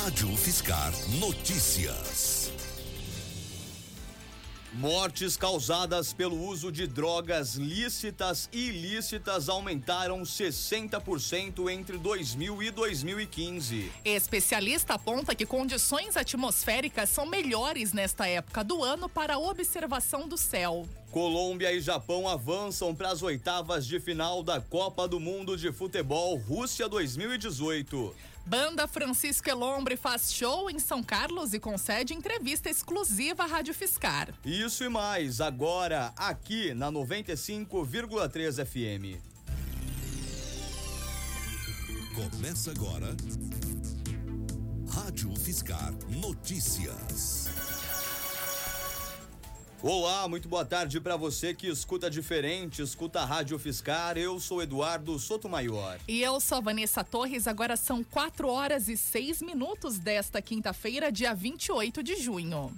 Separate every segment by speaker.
Speaker 1: Rádio UFSCar Notícias.
Speaker 2: Mortes causadas pelo uso de drogas lícitas e ilícitas aumentaram 60% entre 2000 e 2015.
Speaker 3: Especialista aponta que condições atmosféricas são melhores nesta época do ano para a observação do céu.
Speaker 2: Colômbia e Japão avançam para as oitavas de final da Copa do Mundo de Futebol Rússia 2018.
Speaker 3: Banda Francisco Elombre faz show em São Carlos e concede entrevista exclusiva à Rádio UFSCar.
Speaker 2: Isso e mais agora aqui na 95,3 FM.
Speaker 1: Começa agora Rádio UFSCar Notícias.
Speaker 2: Olá, muito boa tarde para você que escuta diferente, escuta a Rádio UFSCar. Eu sou Eduardo Sotomayor.
Speaker 3: E eu sou a Vanessa Torres. Agora são 4h06 desta quinta-feira, dia 28 de junho.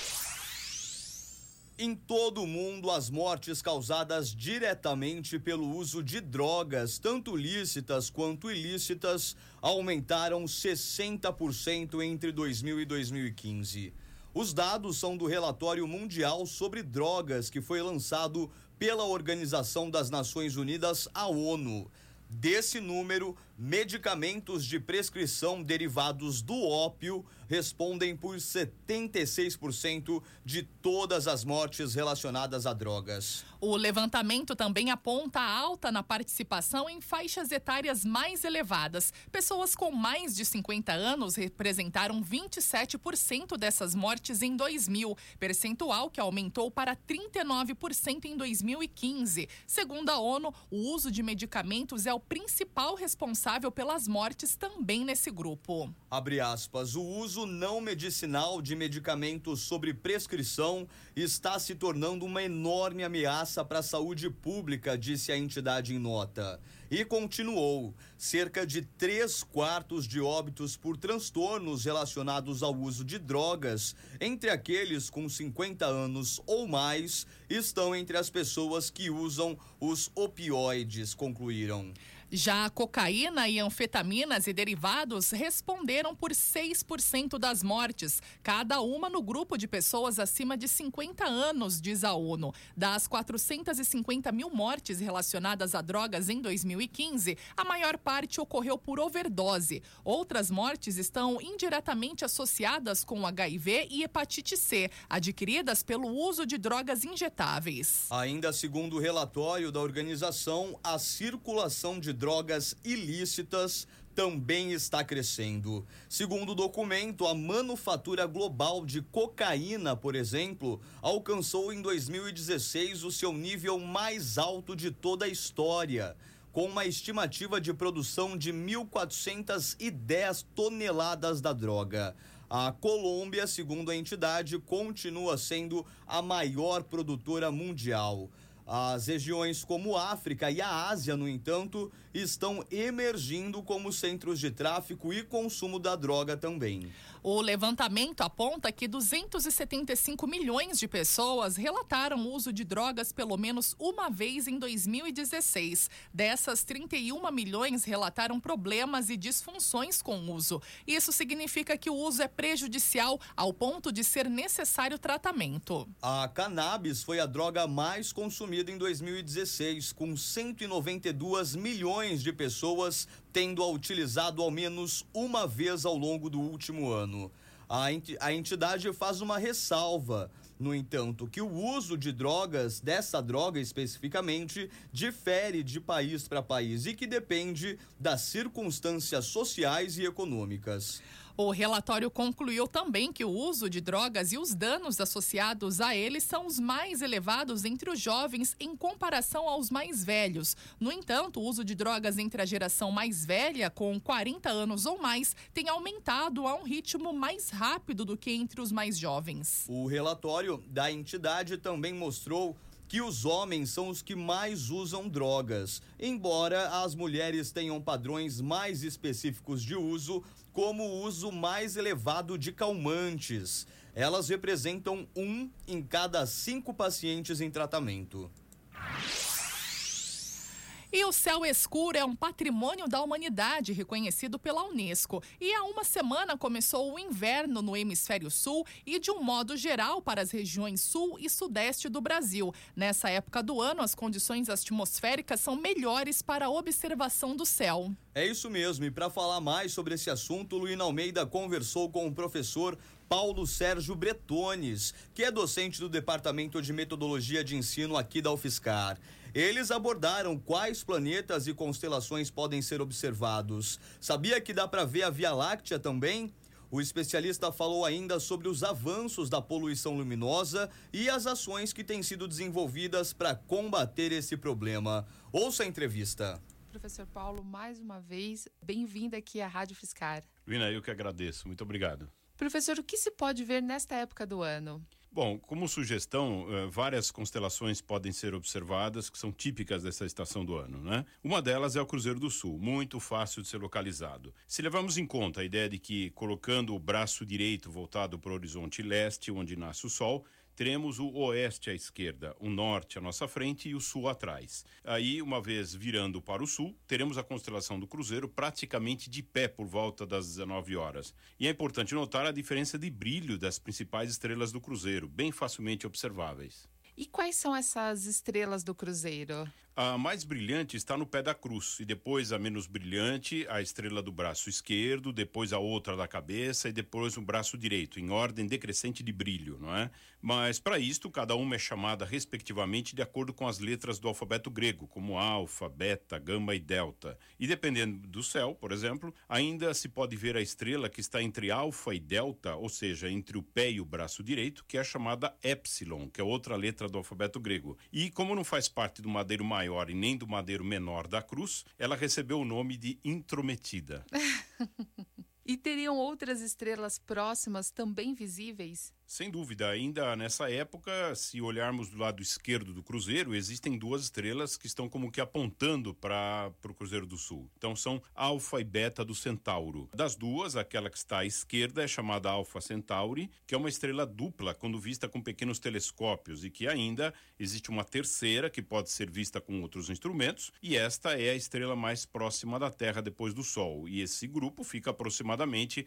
Speaker 2: Em todo o mundo, as mortes causadas diretamente pelo uso de drogas, tanto lícitas quanto ilícitas, aumentaram 60% entre 2000 e 2015. Os dados são do Relatório Mundial sobre Drogas, que foi lançado pela Organização das Nações Unidas, a ONU. Desse número, medicamentos de prescrição derivados do ópio respondem por 76% de todas as mortes relacionadas a drogas.
Speaker 3: O levantamento também aponta a alta na participação em faixas etárias mais elevadas. Pessoas com mais de 50 anos representaram 27% dessas mortes em 2000, percentual que aumentou para 39% em 2015. Segundo a ONU, o uso de medicamentos é o principal responsável pelas mortes também nesse grupo.
Speaker 2: Abre aspas, o uso não medicinal de medicamentos sob prescrição está se tornando uma enorme ameaça para a saúde pública, disse a entidade em nota. E continuou, cerca de 3/4 de óbitos por transtornos relacionados ao uso de drogas, entre aqueles com 50 anos ou mais, estão entre as pessoas que usam os opioides, concluíram.
Speaker 3: Já a cocaína e anfetaminas e derivados responderam por 6% das mortes, cada uma no grupo de pessoas acima de 50 anos, diz a ONU. Das 450 mil mortes relacionadas a drogas em 2015, a maior parte ocorreu por overdose. Outras mortes estão indiretamente associadas com HIV e hepatite C, adquiridas pelo uso de drogas injetáveis.
Speaker 2: Ainda segundo o relatório da organização, a circulação de drogas ilícitas também está crescendo. Segundo o documento, a manufatura global de cocaína, por exemplo, alcançou em 2016 o seu nível mais alto de toda a história, com uma estimativa de produção de 1.410 toneladas da droga. A Colômbia, segundo a entidade, continua sendo a maior produtora mundial. As regiões como África e a Ásia, no entanto, estão emergindo como centros de tráfico e consumo da droga também.
Speaker 3: O levantamento aponta que 275 milhões de pessoas relataram o uso de drogas pelo menos uma vez em 2016. Dessas, 31 milhões relataram problemas e disfunções com o uso. Isso significa que o uso é prejudicial ao ponto de ser necessário tratamento.
Speaker 2: A cannabis foi a droga mais consumida em 2016, com 192 milhões de pessoas tendo-a utilizado ao menos uma vez ao longo do último ano. A entidade faz uma ressalva, no entanto, que o uso de drogas, dessa droga especificamente, difere de país para país e que depende das circunstâncias sociais e econômicas.
Speaker 3: O relatório concluiu também que o uso de drogas e os danos associados a eles são os mais elevados entre os jovens em comparação aos mais velhos. No entanto, o uso de drogas entre a geração mais velha, com 40 anos ou mais, tem aumentado a um ritmo mais rápido do que entre os mais jovens.
Speaker 2: O relatório da entidade também mostrou que os homens são os que mais usam drogas, embora as mulheres tenham padrões mais específicos de uso, como o uso mais elevado de calmantes. Elas representam 1 em cada 5 pacientes em tratamento.
Speaker 3: E o céu escuro é um patrimônio da humanidade reconhecido pela Unesco. E há uma semana começou o inverno no hemisfério sul e, de um modo geral, para as regiões sul e sudeste do Brasil. Nessa época do ano, as condições atmosféricas são melhores para a observação do céu.
Speaker 2: É isso mesmo, e para falar mais sobre esse assunto, Luína Almeida conversou com o professor Paulo Sérgio Bretones, que é docente do Departamento de Metodologia de Ensino aqui da UFSCar. Eles abordaram quais planetas e constelações podem ser observados. Sabia que dá para ver a Via Láctea também? O especialista falou ainda sobre os avanços da poluição luminosa e as ações que têm sido desenvolvidas para combater esse problema. Ouça a entrevista.
Speaker 4: Professor Paulo, mais uma vez, bem-vindo aqui à Rádio UFSCar.
Speaker 5: Luína, eu que agradeço. Muito obrigado.
Speaker 4: Professor, o que se pode ver nesta época do ano?
Speaker 5: Bom, como sugestão, várias constelações podem ser observadas que são típicas dessa estação do ano, né? Uma delas é o Cruzeiro do Sul, muito fácil de ser localizado. Se levarmos em conta a ideia de que, colocando o braço direito voltado para o horizonte leste, onde nasce o Sol, teremos o oeste à esquerda, o norte à nossa frente e o sul atrás. Aí, uma vez virando para o sul, teremos a constelação do Cruzeiro praticamente de pé por volta das 19 horas. E é importante notar a diferença de brilho das principais estrelas do Cruzeiro, bem facilmente observáveis.
Speaker 4: E quais são essas estrelas do Cruzeiro?
Speaker 5: A mais brilhante está no pé da cruz, e depois a menos brilhante, a estrela do braço esquerdo, depois a outra da cabeça e depois o braço direito, em ordem decrescente de brilho, não é? Mas para isto, cada uma é chamada respectivamente de acordo com as letras do alfabeto grego, como alfa, beta, gama e delta. E dependendo do céu, por exemplo, ainda se pode ver a estrela que está entre alfa e delta, ou seja, entre o pé e o braço direito, que é chamada épsilon, que é outra letra do alfabeto grego. E como não faz parte do madeiro maior e nem do madeiro menor da cruz, ela recebeu o nome de intrometida.
Speaker 4: E teriam outras estrelas próximas também visíveis?
Speaker 5: Sem dúvida, ainda nessa época, se olharmos do lado esquerdo do Cruzeiro, existem duas estrelas que estão como que apontando para o Cruzeiro do Sul. Então são Alfa e Beta do Centauro. Das duas, aquela que está à esquerda é chamada Alfa Centauri, que é uma estrela dupla quando vista com pequenos telescópios, e que ainda existe uma terceira que pode ser vista com outros instrumentos, e esta é a estrela mais próxima da Terra depois do Sol. E esse grupo fica aproximadamente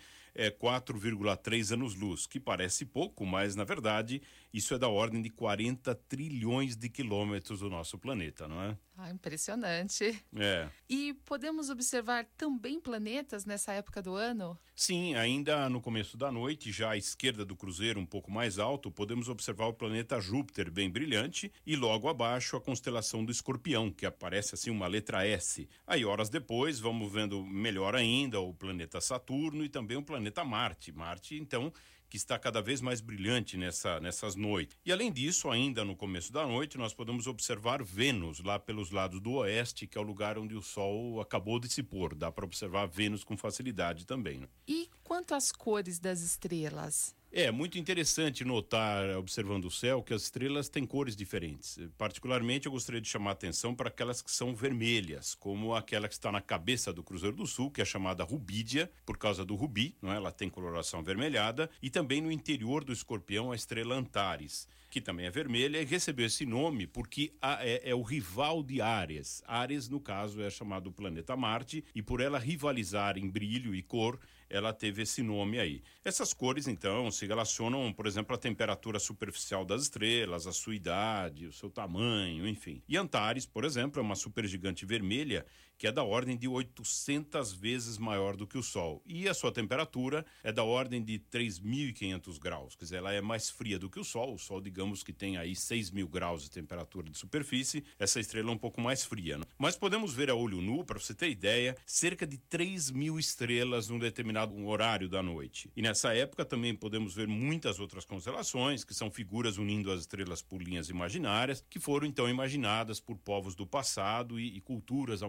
Speaker 5: 4,3 anos-luz, que parece pouco, mas na verdade isso é da ordem de 40 trilhões de quilômetros do nosso planeta, não é?
Speaker 4: Ah, impressionante.
Speaker 5: É.
Speaker 4: E podemos observar também planetas nessa época do ano?
Speaker 5: Sim, ainda no começo da noite, já à esquerda do Cruzeiro, um pouco mais alto, podemos observar o planeta Júpiter, bem brilhante, e logo abaixo a constelação do Escorpião, que aparece assim uma letra S. Aí, horas depois, vamos vendo melhor ainda o planeta Saturno e também o planeta Marte. Marte, então, que está cada vez mais brilhante nessas noites. E além disso, ainda no começo da noite, nós podemos observar Vênus, lá pelos lados do oeste, que é o lugar onde o Sol acabou de se pôr. Dá para observar Vênus com facilidade também, né?
Speaker 4: E quanto às cores das estrelas?
Speaker 5: É muito interessante notar, observando o céu, que as estrelas têm cores diferentes. Particularmente, eu gostaria de chamar a atenção para aquelas que são vermelhas, como aquela que está na cabeça do Cruzeiro do Sul, que é chamada Rubídia, por causa do rubi, não é? Ela tem coloração avermelhada, e também no interior do Escorpião a estrela Antares, que também é vermelha e recebeu esse nome porque é o rival de Áries. Áries, no caso, é chamado planeta Marte, e por ela rivalizar em brilho e cor, ela teve esse nome aí. Essas cores, então, se relacionam, por exemplo, à temperatura superficial das estrelas, a sua idade, o seu tamanho, enfim. E Antares, por exemplo, é uma supergigante vermelha que é da ordem de 800 vezes maior do que o Sol. E a sua temperatura é da ordem de 3.500 graus. Quer dizer, ela é mais fria do que o Sol. O Sol, digamos que tem aí 6.000 graus de temperatura de superfície. Essa estrela é um pouco mais fria, né? Mas podemos ver a olho nu, para você ter ideia, cerca de 3.000 estrelas num determinado horário da noite. E nessa época também podemos ver muitas outras constelações, que são figuras unindo as estrelas por linhas imaginárias, que foram então imaginadas por povos do passado e culturas há muito tempo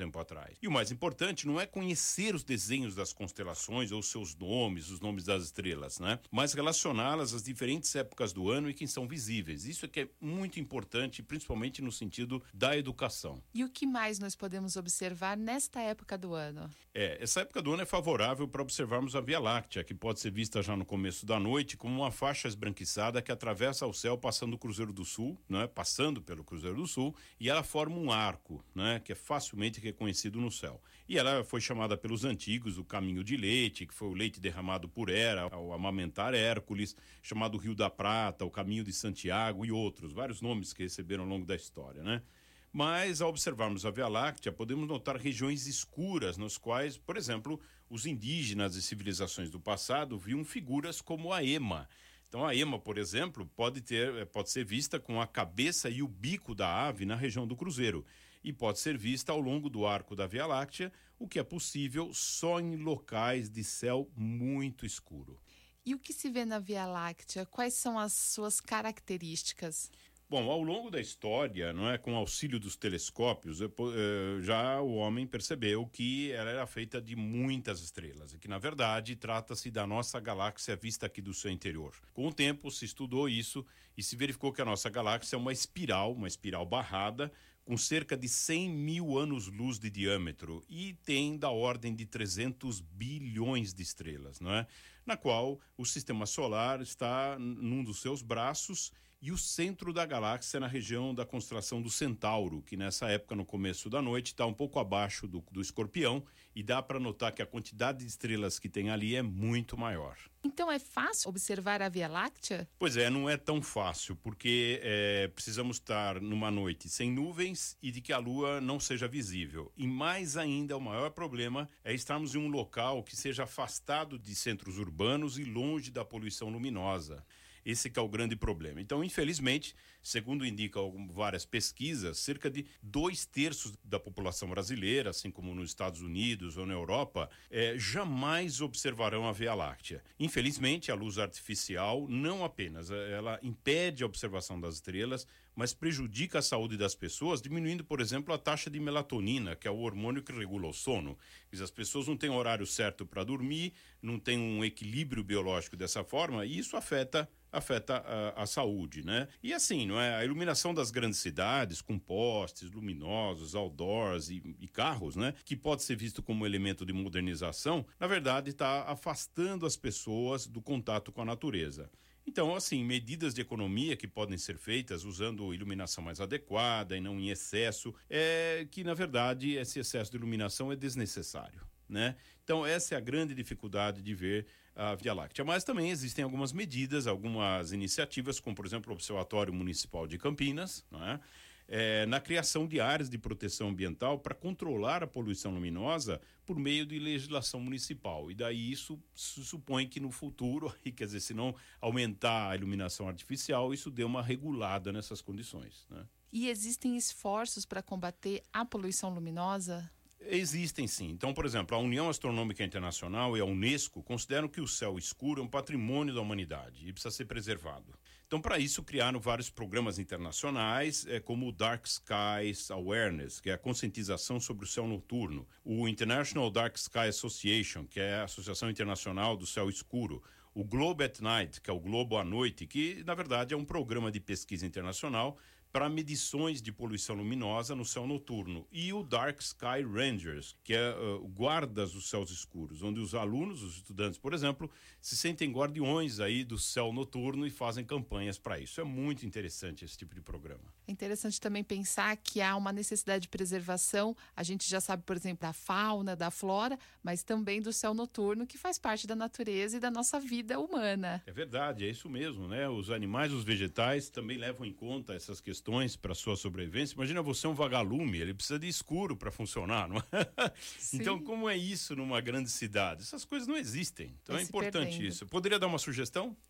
Speaker 5: tempo atrás. E o mais importante não é conhecer os desenhos das constelações ou seus nomes, os nomes das estrelas, né? Mas relacioná-las às diferentes épocas do ano e que são visíveis. Isso é que é muito importante, principalmente no sentido da educação.
Speaker 4: E o que mais nós podemos observar nesta época do ano?
Speaker 5: Essa época do ano é favorável para observarmos a Via Láctea, que pode ser vista já no começo da noite como uma faixa esbranquiçada que atravessa o céu passando o Cruzeiro do Sul, né? Passando pelo Cruzeiro do Sul, e ela forma um arco, né? Que é facilmente reconhecido no céu. E ela foi chamada pelos antigos o Caminho de Leite, que foi o leite derramado por Hera ao amamentar Hércules, chamado Rio da Prata, o Caminho de Santiago e outros, vários nomes que receberam ao longo da história, né? Mas, ao observarmos a Via Láctea, podemos notar regiões escuras nas quais, por exemplo, os indígenas e civilizações do passado viam figuras como a ema. Então, a ema, por exemplo, pode ser vista com a cabeça e o bico da ave na região do Cruzeiro e pode ser vista ao longo do arco da Via Láctea, o que é possível só em locais de céu muito escuro.
Speaker 4: E o que se vê na Via Láctea? Quais são as suas características?
Speaker 5: Bom, ao longo da história, não é, com auxílio dos telescópios, já o homem percebeu que ela era feita de muitas estrelas e que, na verdade, trata-se da nossa galáxia vista aqui do seu interior. Com o tempo, se estudou isso e se verificou que a nossa galáxia é uma espiral barrada, com cerca de 100 mil anos-luz de diâmetro e tem da ordem de 300 bilhões de estrelas, não é? Na qual o sistema solar está num dos seus braços e o centro da galáxia na região da constelação do Centauro, que nessa época, no começo da noite, está um pouco abaixo do Escorpião, e dá para notar que a quantidade de estrelas que tem ali é muito maior.
Speaker 4: Então é fácil observar a Via Láctea?
Speaker 5: Pois é, não é tão fácil, porque precisamos estar numa noite sem nuvens e de que a Lua não seja visível. E mais ainda, o maior problema é estarmos em um local que seja afastado de centros urbanos e longe da poluição luminosa. Esse que é o grande problema. Então, infelizmente, segundo indicam várias pesquisas, cerca de 2/3 da população brasileira, assim como nos Estados Unidos ou na Europa, jamais observarão a Via Láctea. Infelizmente, a luz artificial não apenas ela impede a observação das estrelas, mas prejudica a saúde das pessoas, diminuindo, por exemplo, a taxa de melatonina, que é o hormônio que regula o sono. As pessoas não têm horário certo para dormir, não têm um equilíbrio biológico dessa forma, e isso afeta a saúde, né? E assim, não é? A iluminação das grandes cidades, com postes luminosos, outdoors e carros, né? Que pode ser visto como elemento de modernização, na verdade está afastando as pessoas do contato com a natureza. Então, assim, medidas de economia que podem ser feitas usando iluminação mais adequada e não em excesso, que na verdade esse excesso de iluminação é desnecessário, né? Então, essa é a grande dificuldade de ver a Via Láctea. Mas também existem algumas medidas, algumas iniciativas, como por exemplo o Observatório Municipal de Campinas, não é? Na criação de áreas de proteção ambiental para controlar a poluição luminosa por meio de legislação municipal. E daí isso se supõe que no futuro, quer dizer, se não aumentar a iluminação artificial, isso dê uma regulada nessas condições, né?
Speaker 4: E existem esforços para combater a poluição luminosa?
Speaker 5: Existem sim. Então, por exemplo, a União Astronômica Internacional e a Unesco consideram que o céu escuro é um patrimônio da humanidade e precisa ser preservado. Então, para isso, criaram vários programas internacionais, como o Dark Skies Awareness, que é a conscientização sobre o céu noturno, o International Dark Sky Association, que é a Associação Internacional do Céu Escuro, o Globe at Night, que é o Globo à Noite, que, na verdade, é um programa de pesquisa internacional para medições de poluição luminosa no céu noturno, e o Dark Sky Rangers, que é guardas dos céus escuros, onde os alunos, os estudantes, por exemplo, se sentem guardiões aí do céu noturno e fazem campanhas para isso. É muito interessante esse tipo de programa.
Speaker 4: É interessante também pensar que há uma necessidade de preservação. A gente já sabe, por exemplo, da fauna, da flora, mas também do céu noturno, que faz parte da natureza e da nossa vida humana.
Speaker 5: É verdade, é isso mesmo, né? Os animais, os vegetais também levam em conta essas questões para sua sobrevivência. Imagina você um vagalume, ele precisa de escuro para funcionar, não é? Então, como é isso numa grande cidade? Essas coisas não existem. Então é importante isso. Poderia dar uma sugestão?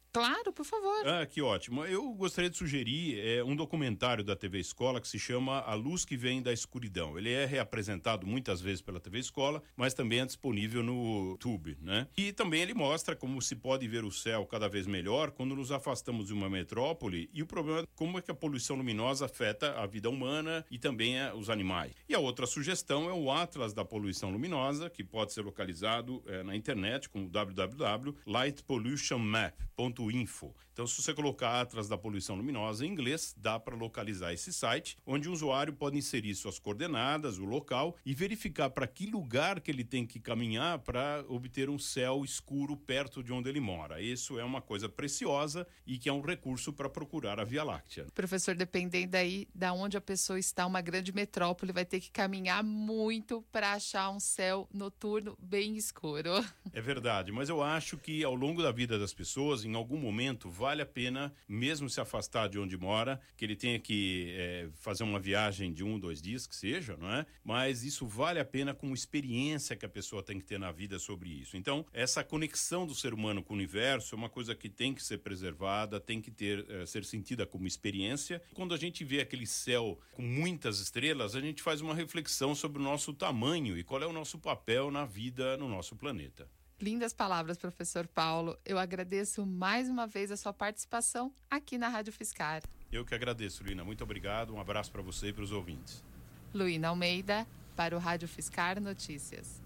Speaker 4: Claro, por favor.
Speaker 5: Ah, que ótimo. Eu gostaria de sugerir um documentário da TV Escola que se chama A Luz que Vem da Escuridão. Ele é reapresentado muitas vezes pela TV Escola, mas também é disponível no YouTube, né? E também ele mostra como se pode ver o céu cada vez melhor quando nos afastamos de uma metrópole e o problema é como é que a poluição luminosa afeta a vida humana e também os animais. E a outra sugestão é o Atlas da Poluição Luminosa, que pode ser localizado na internet com www.lightpollutionmap.info. Então, se você colocar Atlas da Poluição Luminosa em inglês, dá para localizar esse site, onde o usuário pode inserir suas coordenadas, o local e verificar para que lugar que ele tem que caminhar para obter um céu escuro perto de onde ele mora. Isso é uma coisa preciosa e que é um recurso para procurar a Via Láctea.
Speaker 4: Professor, dependendo aí da onde a pessoa está, uma grande metrópole, vai ter que caminhar muito para achar um céu noturno bem escuro.
Speaker 5: É verdade, mas eu acho que ao longo da vida das pessoas, em algum momento, vale a pena, mesmo se afastar de onde mora, que ele tenha que fazer uma viagem de 1, 2 dias, que seja, não é? Mas isso vale a pena com experiência que a pessoa tem que ter na vida sobre isso. Então, essa conexão do ser humano com o universo é uma coisa que tem que ser preservada, tem que ser sentida como experiência. Quando a gente vê aquele céu com muitas estrelas, a gente faz uma reflexão sobre o nosso tamanho e qual é o nosso papel na vida no nosso planeta.
Speaker 4: Lindas palavras, professor Paulo. Eu agradeço mais uma vez a sua participação aqui na Rádio Fiscar.
Speaker 5: Eu que agradeço, Luína. Muito obrigado. Um abraço para você e para os ouvintes.
Speaker 4: Luína Almeida, para o Rádio Fiscar Notícias.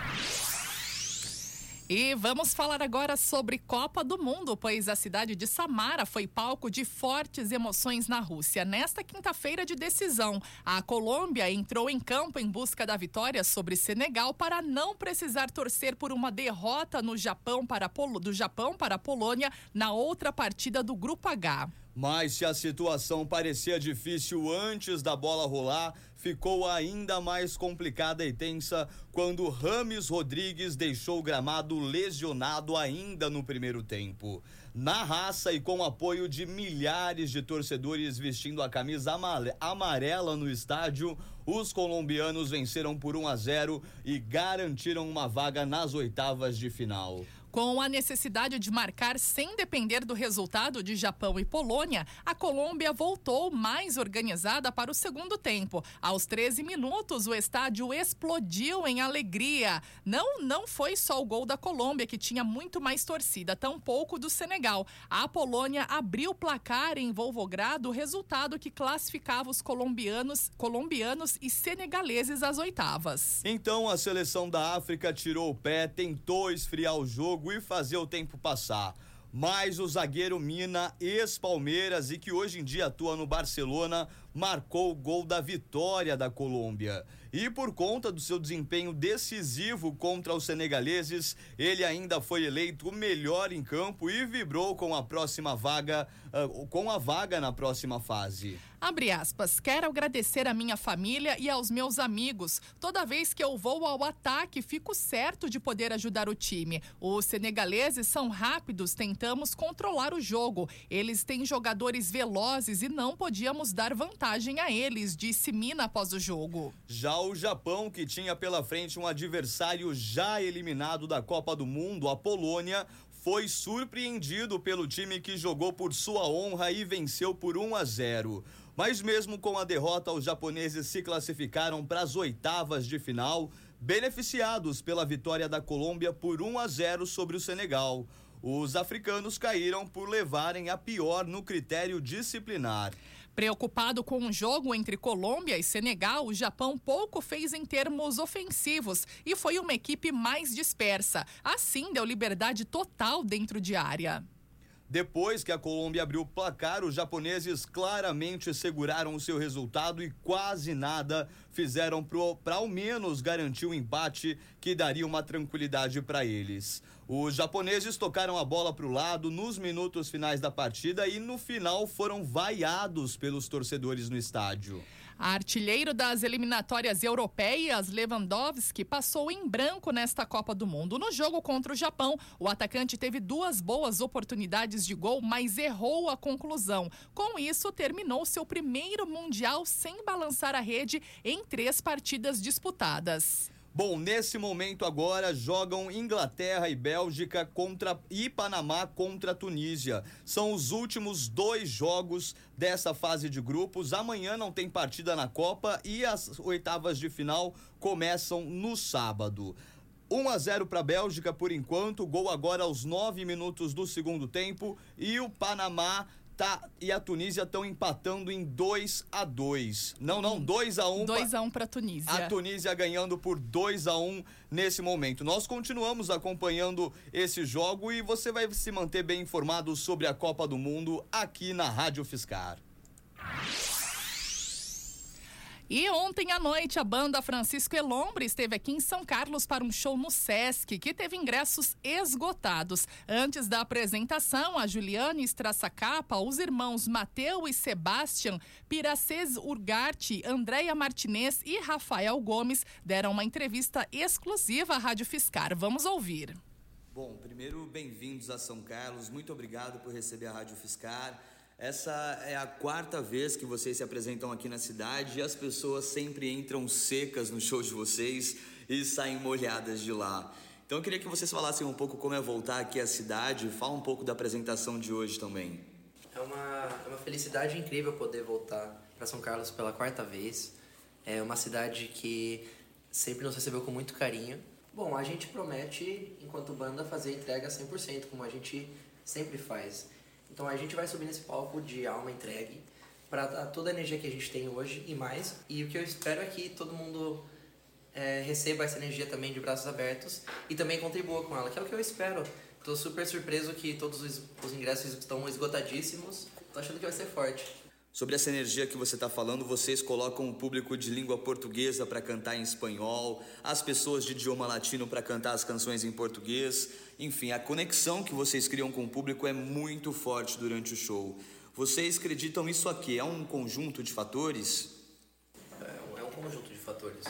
Speaker 3: E vamos falar agora sobre Copa do Mundo, pois a cidade de Samara foi palco de fortes emoções na Rússia. Nesta quinta-feira de decisão, a Colômbia entrou em campo em busca da vitória sobre Senegal para não precisar torcer por uma derrota do Japão para a Polônia na outra partida do Grupo H.
Speaker 2: Mas se a situação parecia difícil antes da bola rolar, ficou ainda mais complicada e tensa quando Rames Rodrigues deixou o gramado lesionado ainda no primeiro tempo. Na raça e com apoio de milhares de torcedores vestindo a camisa amarela no estádio, os colombianos venceram por 1-0 e garantiram uma vaga nas oitavas de final.
Speaker 3: Com a necessidade de marcar sem depender do resultado de Japão e Polônia, a Colômbia voltou mais organizada para o segundo tempo. Aos 13 minutos, o estádio explodiu em alegria. Não foi só o gol da Colômbia, que tinha muito mais torcida, tampouco do Senegal. A Polônia abriu o placar em Volgogrado, resultado que classificava os colombianos e senegaleses às oitavas.
Speaker 2: Então a seleção da África tirou o pé, tentou esfriar o jogo e fazer o tempo passar. Mas o zagueiro Mina, ex-Palmeiras e que hoje em dia atua no Barcelona, marcou o gol da vitória da Colômbia. E por conta do seu desempenho decisivo contra os senegaleses, ele ainda foi eleito o melhor em campo e vibrou com a vaga na próxima fase.
Speaker 3: Abre aspas, quero agradecer a minha família e aos meus amigos. Toda vez que eu vou ao ataque, fico certo de poder ajudar o time. Os senegaleses são rápidos, tentamos controlar o jogo. Eles têm jogadores velozes e não podíamos dar vantagem a eles, disse Mina após o jogo.
Speaker 2: Já o Japão, que tinha pela frente um adversário já eliminado da Copa do Mundo, a Polônia, foi surpreendido pelo time que jogou por sua honra e venceu por 1-0. Mas mesmo com a derrota, os japoneses se classificaram para as oitavas de final, beneficiados pela vitória da Colômbia por 1-0 sobre o Senegal. Os africanos caíram por levarem a pior no critério disciplinar.
Speaker 3: Preocupado com o jogo entre Colômbia e Senegal, o Japão pouco fez em termos ofensivos e foi uma equipe mais dispersa. Assim, deu liberdade total dentro de área.
Speaker 2: Depois que a Colômbia abriu o placar, os japoneses claramente seguraram o seu resultado e quase nada fizeram para ao menos garantir o empate que daria uma tranquilidade para eles. Os japoneses tocaram a bola para o lado nos minutos finais da partida e no final foram vaiados pelos torcedores no estádio.
Speaker 3: Artilheiro das eliminatórias europeias, Lewandowski passou em branco nesta Copa do Mundo. No jogo contra o Japão, o atacante teve 2 boas oportunidades de gol, mas errou a conclusão. Com isso, terminou seu primeiro Mundial sem balançar a rede em 3 partidas disputadas.
Speaker 2: Bom, nesse momento agora jogam Inglaterra e Bélgica e Panamá contra a Tunísia. São os últimos 2 jogos dessa fase de grupos. Amanhã não tem partida na Copa e as oitavas de final começam no sábado. 1-0 para a Bélgica por enquanto, gol agora aos 9 minutos do segundo tempo, e o Panamá e a Tunísia estão empatando em 2-2. Não, 2-1.
Speaker 3: 2-1 para a Tunísia.
Speaker 2: A Tunísia ganhando por 2-1 nesse momento. Nós continuamos acompanhando esse jogo e você vai se manter bem informado sobre a Copa do Mundo aqui na Rádio Fiscar.
Speaker 3: E ontem à noite, a banda Francisco Elombre esteve aqui em São Carlos para um show no Sesc, que teve ingressos esgotados. Antes da apresentação, a Juliane Strassacapa, os irmãos Mateu e Sebastian, Piracês Urgarte, Andréia Martinez e Rafael Gomes deram uma entrevista exclusiva à Rádio Fiscar. Vamos ouvir.
Speaker 2: Bom, primeiro, bem-vindos a São Carlos. Muito obrigado por receber a Rádio Fiscar. Essa é a 4ª vez que vocês se apresentam aqui na cidade e as pessoas sempre entram secas no show de vocês e saem molhadas de lá. Então eu queria que vocês falassem um pouco como é voltar aqui à cidade, fala um pouco da apresentação de hoje também.
Speaker 6: É uma felicidade incrível poder voltar para São Carlos pela 4ª vez. É uma cidade que sempre nos recebeu com muito carinho. Bom, a gente promete, enquanto banda, fazer entrega 100%, como a gente sempre faz. Então a gente vai subir nesse palco de alma entregue para dar toda a energia que a gente tem hoje e mais. E o que eu espero é que todo mundo receba essa energia também de braços abertos e também contribua com ela, que é o que eu espero. Tô super surpreso que todos os ingressos estão esgotadíssimos. Tô achando que vai ser forte.
Speaker 2: Sobre essa energia que você está falando, vocês colocam o público de língua portuguesa para cantar em espanhol, as pessoas de idioma latino para cantar as canções em português. Enfim, a conexão que vocês criam com o público é muito forte durante o show. Vocês acreditam isso aqui? É um conjunto de fatores?
Speaker 6: É um conjunto de fatores.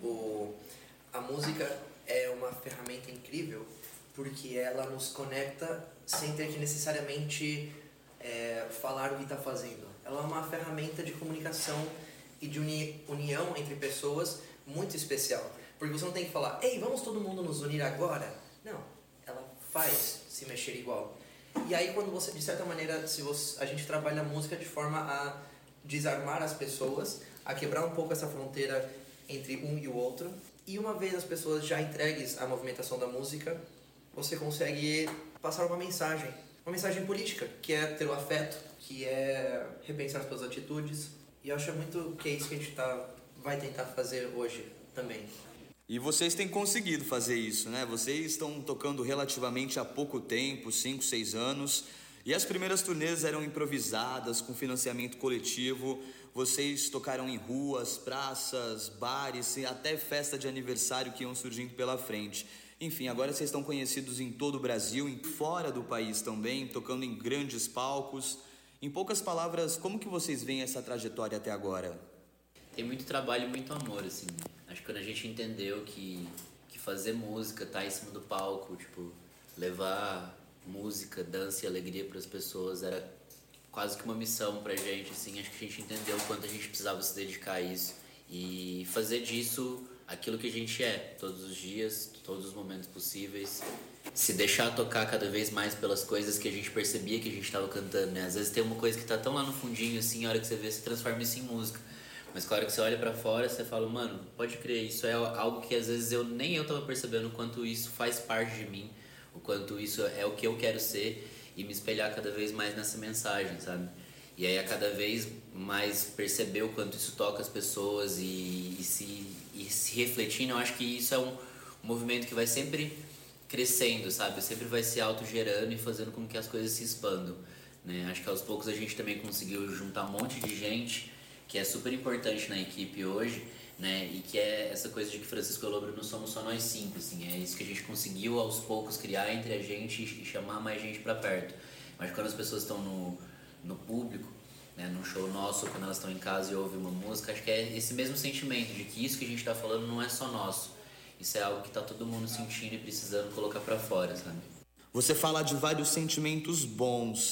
Speaker 6: A música é uma ferramenta incrível porque ela nos conecta sem ter que necessariamente falar o que está fazendo. Ela é uma ferramenta de comunicação e de união entre pessoas muito especial. Porque você não tem que falar, ei, vamos todo mundo nos unir agora. Não, ela faz se mexer igual. E aí quando você, de certa maneira, a gente trabalha a música de forma a desarmar as pessoas, a quebrar um pouco essa fronteira entre um e o outro. E uma vez as pessoas já entregues à movimentação da música, você consegue passar uma mensagem política, que é ter o afeto, que é repensar as suas atitudes. E eu acho muito que é isso que a gente vai tentar fazer hoje também.
Speaker 2: E vocês têm conseguido fazer isso, né? Vocês estão tocando relativamente há pouco tempo, 5, 6 anos, e as primeiras turnês eram improvisadas, com financiamento coletivo. Vocês tocaram em ruas, praças, bares, até festa de aniversário que iam surgindo pela frente. Enfim, agora vocês estão conhecidos em todo o Brasil, e fora do país também, tocando em grandes palcos. Em poucas palavras, como que vocês veem essa trajetória até agora?
Speaker 7: Tem muito trabalho e muito amor, assim. Acho que quando a gente entendeu que fazer música, tá em cima do palco, tipo, levar música, dança e alegria para as pessoas era quase que uma missão pra gente, assim. Acho que a gente entendeu o quanto a gente precisava se dedicar a isso e fazer disso aquilo que a gente é, todos os dias, todos os momentos possíveis, se deixar tocar cada vez mais pelas coisas que a gente percebia que a gente estava cantando, né? Às vezes tem uma coisa que tá tão lá no fundinho, assim, a hora que você vê, você transforma isso em música. Mas na hora que você olha pra fora, você fala, mano, pode crer, isso é algo que às vezes nem eu tava percebendo o quanto isso faz parte de mim, o quanto isso é o que eu quero ser e me espelhar cada vez mais nessa mensagem, sabe? E aí a cada vez mais perceber o quanto isso toca as pessoas e se refletindo, eu acho que isso é um movimento que vai sempre crescendo, sabe? Sempre vai se autogerando e fazendo com que as coisas se expandam, né? Acho que aos poucos a gente também conseguiu juntar um monte de gente que é super importante na equipe hoje, né? E que é essa coisa de que Francisco Elombre não somos só nós 5, assim. É isso que a gente conseguiu aos poucos criar entre a gente e chamar mais gente pra perto. Mas quando as pessoas estão no público, né, num show nosso, quando elas estão em casa e ouvem uma música, acho que é esse mesmo sentimento de que isso que a gente tá falando não é só nosso. Isso é algo que tá todo mundo sentindo e precisando colocar pra fora, sabe?
Speaker 2: Você fala de vários sentimentos bons.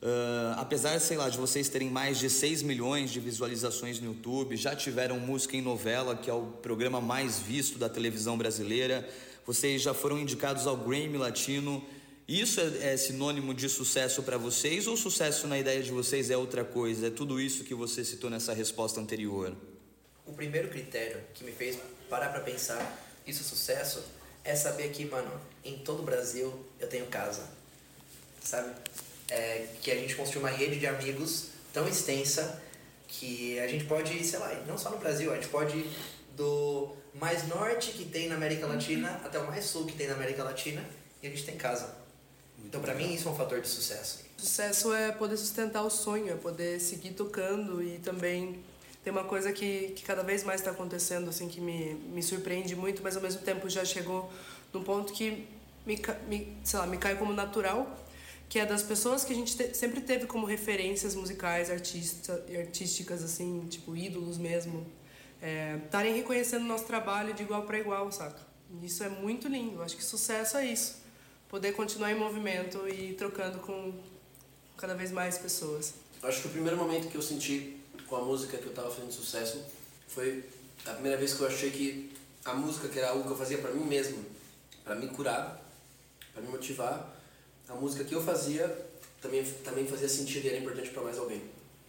Speaker 2: Apesar, sei lá, de vocês terem mais de 6 milhões de visualizações no YouTube, já tiveram música em novela, que é o programa mais visto da televisão brasileira, vocês já foram indicados ao Grammy Latino. Isso é sinônimo de sucesso para vocês, ou sucesso na ideia de vocês é outra coisa? É tudo isso que você citou nessa resposta anterior?
Speaker 6: O primeiro critério que me fez parar pra pensar isso é sucesso é saber que, mano, em todo o Brasil eu tenho casa, sabe? Que a gente construiu uma rede de amigos tão extensa que a gente pode, sei lá, não só no Brasil, a gente pode ir do mais norte que tem na América Latina até o mais sul que tem na América Latina e a gente tem casa. Então, pra mim, isso é um fator de sucesso.
Speaker 8: Sucesso é poder sustentar o sonho, é poder seguir tocando e também tem uma coisa que cada vez mais está acontecendo, assim, que me surpreende muito, mas ao mesmo tempo já chegou num ponto que me cai como natural, que é das pessoas que a gente sempre teve como referências musicais, artísticas, assim, tipo ídolos mesmo, estarem reconhecendo o nosso trabalho de igual para igual, saca? Isso é muito lindo, eu acho que sucesso é isso. Poder continuar em movimento e trocando com cada vez mais pessoas.
Speaker 9: Acho que o primeiro momento que eu senti com a música que eu tava fazendo sucesso foi a primeira vez que eu achei que a música, que era algo que eu fazia pra mim mesmo, pra me curar, pra me motivar, a música que eu fazia também fazia sentido e era importante pra mais alguém.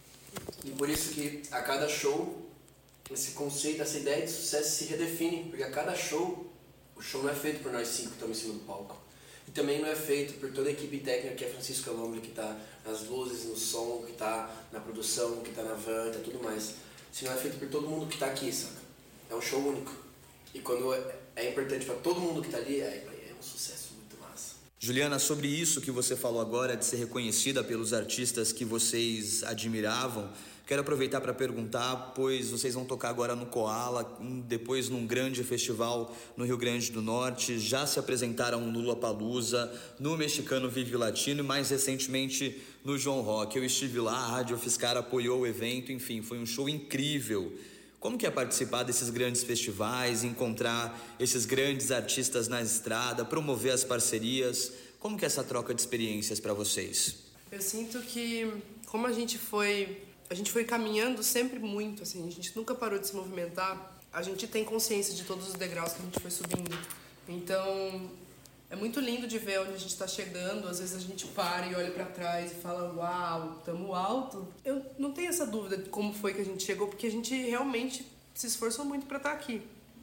Speaker 9: E por isso que a cada show, esse conceito, essa ideia de sucesso se redefine, porque a cada show, o show não é feito por nós 5 que estamos em cima do palco. E também não é feito por toda a equipe técnica, que é Francisco Alombre, que está nas luzes, no som, que está na produção, que está na van, e tudo mais. Se não é feito por todo mundo que está aqui, saca? É um show único. E quando é importante para todo mundo que está ali, é um sucesso muito massa.
Speaker 2: Juliana, sobre isso que você falou agora, de ser reconhecida pelos artistas que vocês admiravam, quero aproveitar para perguntar, pois vocês vão tocar agora no Koala, depois num grande festival no Rio Grande do Norte, já se apresentaram no Lollapalooza, no Mexicano Vive Latino e mais recentemente no João Rock. Eu estive lá, a Rádio Fiscar apoiou o evento, enfim, foi um show incrível. Como que é participar desses grandes festivais, encontrar esses grandes artistas na estrada, promover as parcerias? Como que é essa troca de experiências para vocês?
Speaker 8: Eu sinto que, como a gente foi caminhando sempre muito, assim, a gente nunca parou de se movimentar, a gente tem consciência de todos os degraus que a gente foi subindo. Então, é muito lindo de ver onde a gente está chegando, às vezes a gente para e olha para trás e fala, uau, estamos alto. Eu não tenho essa dúvida de como foi que a gente chegou, porque a gente realmente se esforçou muito para estar aqui.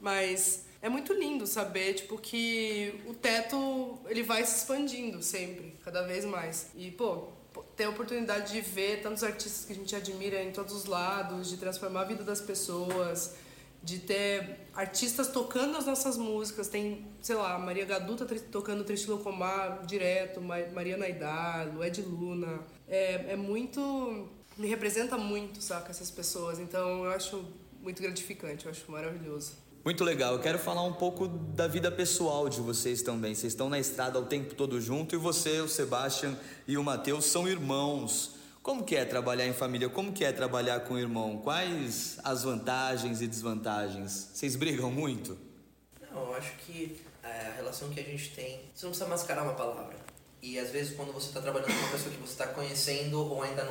Speaker 8: Mas é muito lindo saber, tipo, que o teto, ele vai se expandindo sempre, cada vez mais. E, ter a oportunidade de ver tantos artistas que a gente admira em todos os lados, de transformar a vida das pessoas, de ter artistas tocando as nossas músicas. Tem, sei lá, Maria Gadu tá tocando Triste Locomar direto, Mariana Aidar, Lued Luna. É muito... me representa muito, saca, essas pessoas. Então eu acho muito gratificante, eu acho maravilhoso.
Speaker 2: Muito legal. Eu quero falar um pouco da vida pessoal de vocês também. Vocês estão na estrada o tempo todo junto e você, o Sebastian e o Matheus são irmãos. Como que é trabalhar em família? Como que é trabalhar com o irmão? Quais as vantagens e desvantagens? Vocês brigam muito?
Speaker 6: Não, eu acho que a relação que a gente tem... Você não precisa mascarar uma palavra. E às vezes quando você está trabalhando com uma pessoa que você está conhecendo ou ainda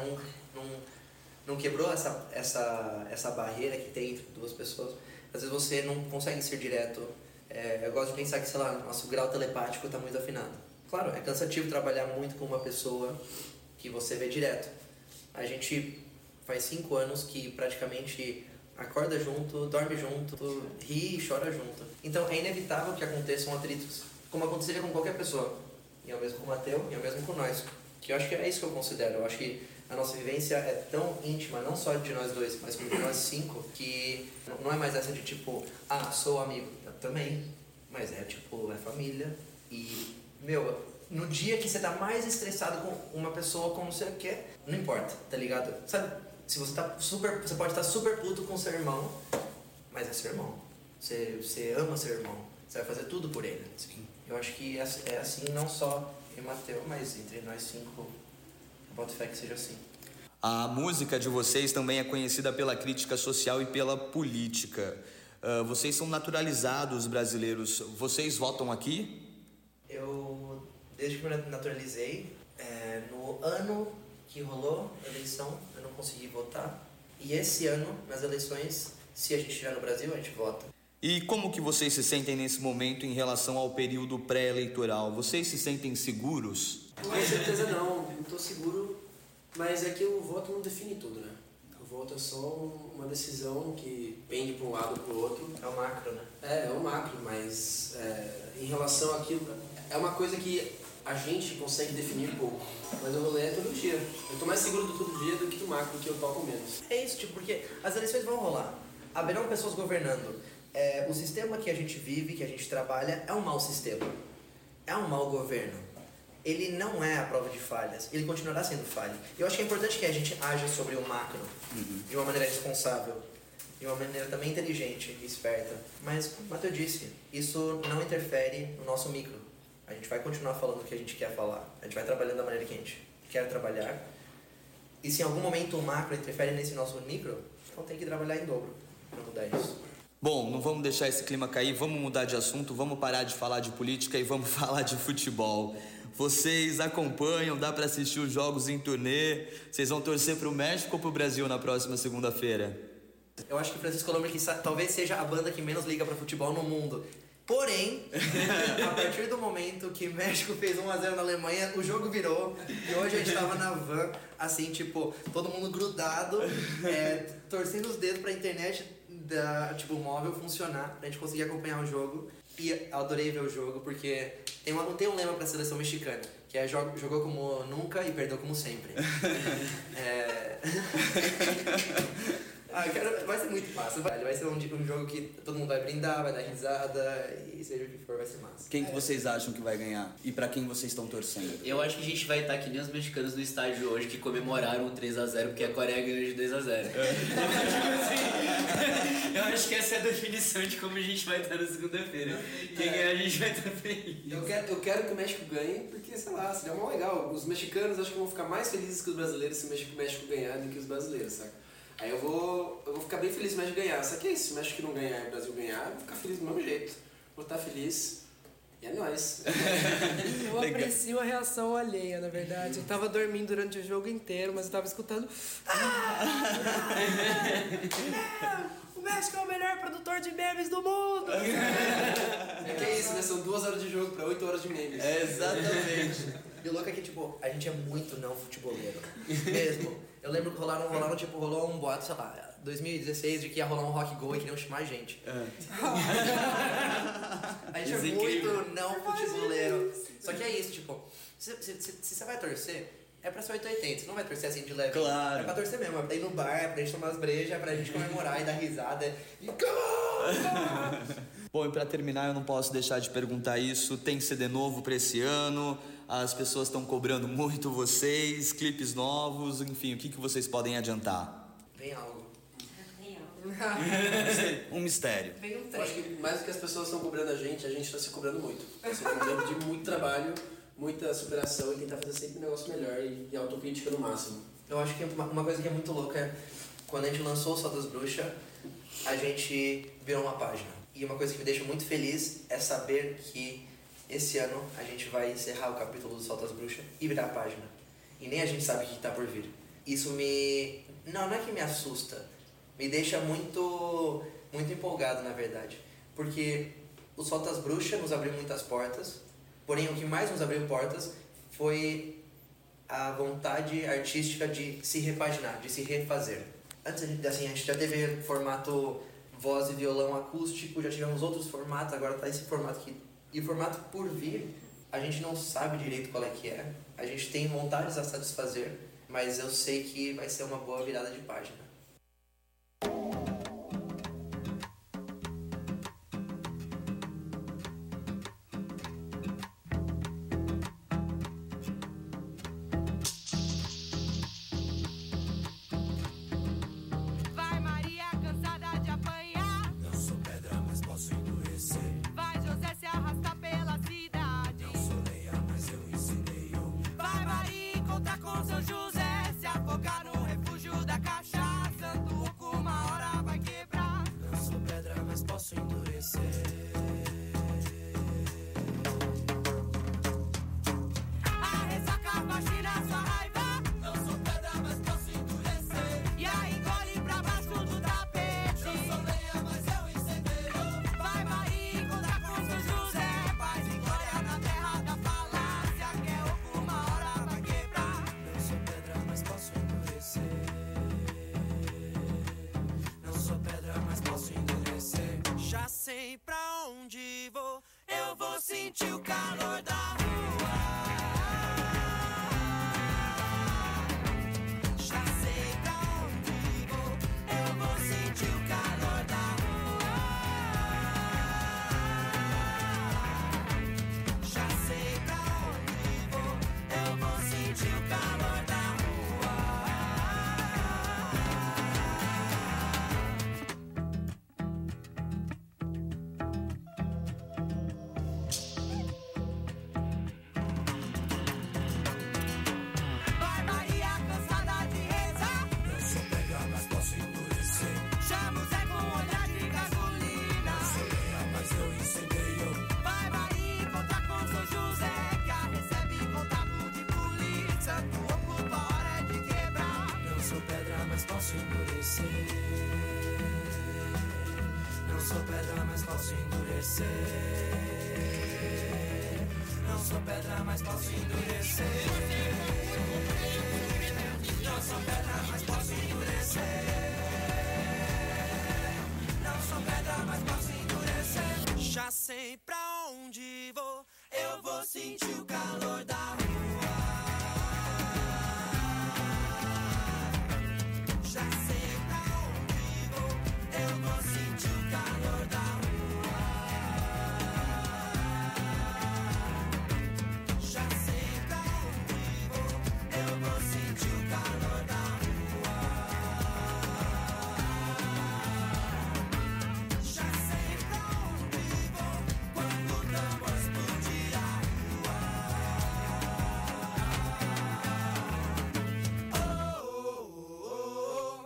Speaker 6: não quebrou essa barreira que tem entre duas pessoas... Às vezes você não consegue ser direto. Eu gosto de pensar que, sei lá, nosso grau telepático está muito afinado. Claro, é cansativo trabalhar muito com uma pessoa que você vê direto. A gente faz 5 anos que praticamente acorda junto, dorme junto, ri e chora junto. Então é inevitável que aconteçam atritos, como aconteceria com qualquer pessoa. E é o mesmo com o Matheus, e é o mesmo com nós. Que eu acho que é isso que eu considero. Eu acho que a nossa vivência é tão íntima, não só de nós dois, mas de nós 5, que não é mais essa de tipo, sou amigo. Eu também, mas é tipo, é família. E, no dia que você tá mais estressado com uma pessoa como você quer, não importa, tá ligado? Sabe, se você você pode estar super puto com seu irmão, mas é seu irmão. Você ama seu irmão, você vai fazer tudo por ele. Sim. Eu acho que é assim, não só em Matheus, mas entre nós 5. Boto fé que seja assim.
Speaker 2: A música de vocês também é conhecida pela crítica social e pela política. Vocês são naturalizados brasileiros. Vocês votam aqui?
Speaker 6: Desde que me naturalizei, no ano que rolou a eleição, eu não consegui votar. E esse ano, nas eleições, se a gente estiver no Brasil, a gente vota.
Speaker 2: E como que vocês se sentem nesse momento em relação ao período pré-eleitoral? Vocês se sentem seguros?
Speaker 9: Com certeza não estou seguro, mas é que o voto não define tudo, né? O voto é só uma decisão que pende para um lado ou para o outro.
Speaker 6: É o macro, né?
Speaker 9: É o macro, mas em relação àquilo, é uma coisa que a gente consegue definir pouco. Mas o rolê é todo dia. Eu tô mais seguro do todo dia do que do macro, que eu toco menos.
Speaker 6: É isso, tipo, porque as eleições vão rolar. Haverão pessoas governando. O sistema que a gente vive, que a gente trabalha, é um mau sistema. É um mau governo. Ele não é a prova de falhas. Ele continuará sendo falha. Eu acho que é importante que a gente aja sobre o macro de uma maneira responsável, de uma maneira também inteligente e esperta. Mas, como o Matheus disse, isso não interfere no nosso micro. A gente vai continuar falando o que a gente quer falar. A gente vai trabalhando da maneira que a gente quer trabalhar. E se em algum momento o macro interfere nesse nosso micro, então tem que trabalhar em dobro para mudar isso.
Speaker 2: Bom, não vamos deixar esse clima cair, vamos mudar de assunto, vamos parar de falar de política e vamos falar de futebol. Vocês acompanham, dá para assistir os jogos em turnê? Vocês vão torcer pro México ou pro Brasil na próxima segunda-feira?
Speaker 6: Eu acho que Francisco Lombre talvez seja a banda que menos liga para futebol no mundo. Porém, a partir do momento que o México fez 1-0 na Alemanha, o jogo virou. E hoje a gente tava na van, assim, tipo, todo mundo grudado, torcendo os dedos pra internet tipo, móvel funcionar, pra gente conseguir acompanhar o jogo. E adorei ver o jogo, porque tem um lema pra seleção mexicana, que é jogou como nunca e perdeu como sempre. Vai ser muito massa, vai ser um jogo que todo mundo vai brindar, vai dar risada e seja o que for, vai ser massa.
Speaker 2: Quem que vocês acham que vai ganhar? E pra quem vocês estão torcendo?
Speaker 7: Eu acho que a gente vai estar que nem os mexicanos no estádio hoje que comemoraram o 3-0 porque a Coreia ganhou de 2-0. Eu acho que essa é a definição de como a gente vai estar na segunda-feira. Quem ganhar a gente vai estar feliz.
Speaker 9: Eu quero que o México ganhe, porque, sei lá, seria mó legal. Os mexicanos acho que vão ficar mais felizes que os brasileiros se o México ganhar do que os brasileiros, saca? Aí eu vou ficar bem feliz se o México ganhar. Só que é isso, se o México não ganhar e o Brasil ganhar, eu vou ficar feliz do mesmo jeito. Vou estar feliz e é nóis.
Speaker 8: Eu aprecio a reação alheia, na verdade. Eu tava dormindo durante o jogo inteiro, mas eu tava escutando... O México é o melhor produtor de memes do mundo!
Speaker 9: Que é isso, né? São 2 horas de jogo pra 8 horas de memes.
Speaker 6: Exatamente. E o louco é que, tipo, a gente é muito não futeboleiro. Mesmo. Eu lembro que rolou um boato, sei lá, 2016, de que ia rolar um Rock Go e queriam chamar a gente. A gente é muito não futeboleiro. Só que é isso, tipo, se você vai torcer, é pra ser 880, você não vai torcer assim de leve.
Speaker 2: Claro.
Speaker 6: É pra torcer mesmo, é pra ir no bar, é pra gente tomar as brejas, é pra gente comemorar e dar risada.
Speaker 2: Bom, e pra terminar, eu não posso deixar de perguntar isso. Tem CD novo pra esse ano? As pessoas estão cobrando muito vocês, clipes novos, enfim, o que vocês podem adiantar?
Speaker 6: Vem algo.
Speaker 2: Um mistério.
Speaker 6: Vem um
Speaker 9: Eu acho que mais do que as pessoas estão cobrando a gente está se cobrando muito. Assim, um tempo de muito trabalho, muita superação e tentar fazer sempre um negócio melhor e autocrítica no máximo.
Speaker 6: Eu acho que uma coisa que é muito louca é quando a gente lançou o Sol das Bruxas, a gente virou uma página. E uma coisa que me deixa muito feliz é saber que esse ano a gente vai encerrar o capítulo do Sol das Bruxas e virar a página. E nem a gente sabe o que está por vir. Isso não é que me assusta, me deixa muito empolgado, na verdade. Porque o Sol das Bruxas nos abriu muitas portas, porém o que mais nos abriu portas foi a vontade artística de se repaginar, de se refazer. Antes, assim, a gente já teve formato voz e violão acústico, já tivemos outros formatos, agora tá esse formato aqui. E o formato por vir, a gente não sabe direito qual é que é. A gente tem vontades a satisfazer, mas eu sei que vai ser uma boa virada de página.
Speaker 10: Com São José, se afogar no refúgio da cachaça, Santo Oco, uma hora sentir o calor da rua. Já sei pra onde vou, eu vou sentir o calor da rua. Já sei pra onde vou, eu vou sentir o calor da rua. Vai Maria cansada de rezar,
Speaker 11: Eu sou pedra, mas posso endurecer.
Speaker 10: chama o Zé com olhar de gasolina.
Speaker 11: Sou lenha, mas eu incendeio.
Speaker 10: Vai Maria encontrar com São José, que a recebe contato de polícia. Tua culpa, hora de quebrar.
Speaker 11: Não sou pedra, mas posso endurecer. Não sou pedra, mas posso endurecer. Não sou pedra, mas posso endurecer. Não sou pedra, mas posso endurecer. Não sou pedra, mas posso endurecer.
Speaker 10: Já sei pra onde vou, eu vou sentir o calor da rua. Já sei pra onde vou, eu vou sentir o calor da rua. Já sei pra onde vou, eu vou sentir o calor da rua. Já sei pra onde vou, quando o tambor explodir a rua. Oh, oh, oh, oh.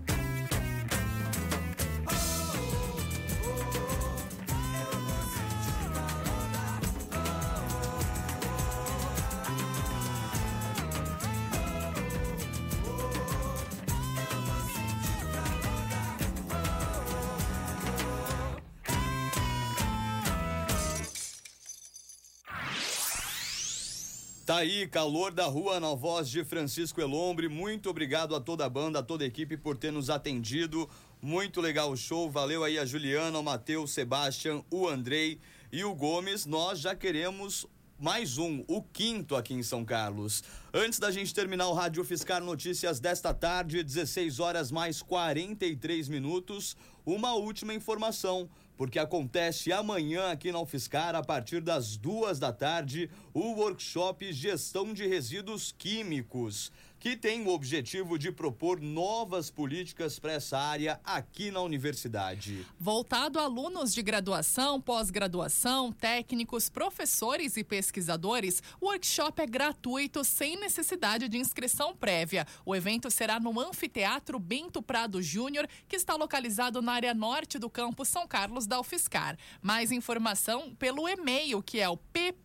Speaker 2: Tá aí, Calor da Rua, na voz de Francisco Elombre. Muito obrigado a toda a banda, a toda a equipe por ter nos atendido. Muito legal o show. Valeu aí a Juliana, o Matheus, o Sebastian, o Andrei e o Gomes. Nós já queremos mais um, o quinto aqui em São Carlos. Antes da gente terminar o Rádio Fiscar Notícias desta tarde, 16 horas mais 43 minutos, uma última informação, porque acontece amanhã aqui na UFSCar, a partir das 2 da tarde, o workshop Gestão de Resíduos Químicos, que tem o objetivo de propor novas políticas para essa área aqui na universidade.
Speaker 3: Voltado a alunos de graduação, pós-graduação, técnicos, professores e pesquisadores, o workshop é gratuito, sem necessidade de inscrição prévia. O evento será no Anfiteatro Bento Prado Júnior, que está localizado na área norte do campus São Carlos da UFSCar. Mais informação pelo e-mail, que é o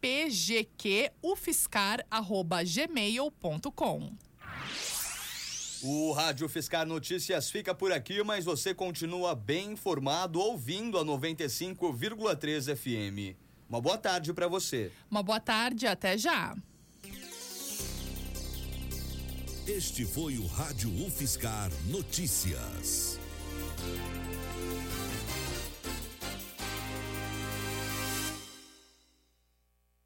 Speaker 3: ppgqufscar@gmail.com.
Speaker 2: O Rádio Fiscar Notícias fica por aqui, mas você continua bem informado ouvindo a 95,3 FM. Uma boa tarde para você.
Speaker 3: Uma boa tarde, até já.
Speaker 1: Este foi o Rádio UFSCar Notícias.